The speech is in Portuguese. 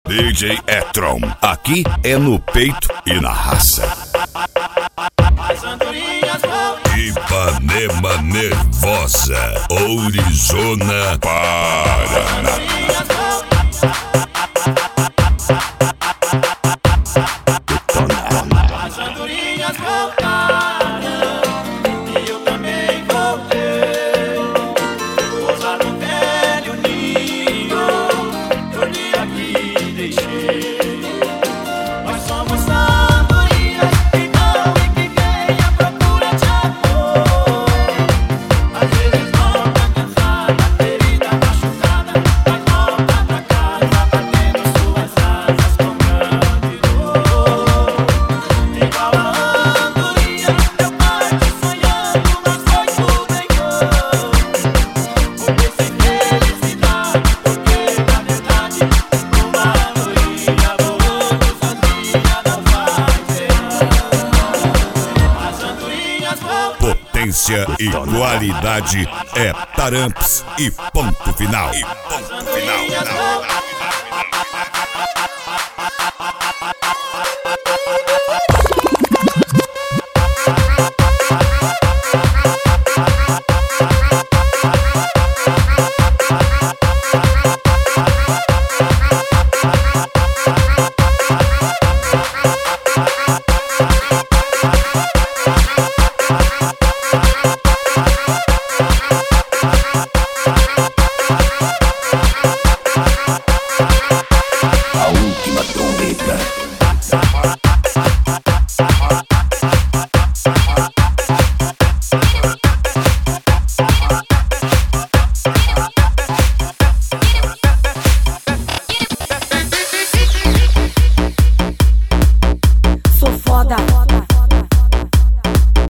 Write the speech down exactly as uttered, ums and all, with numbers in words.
D J Etron, aqui é no peito e na raça. Ipanema nervosa, Orizona, Paraná. As andorinhas voltaram e eu também voltei. Pousar no velho ninho, dormi aqui e deixei. Nós somos andorinhas que vão e que vêm à procura de amor. Às vezes volta cansada, ferida, machucada, mas volta pra casa batendo suas asas com grande dor. Igual a andorinha, eu parto sonhando, mas foi tudo em vão. Porque sem felicidade, porque na verdade uma andorinha voando sozinha não faz verão. As andorinhas voltam. Potência e qualidade é Taramps e ponto final.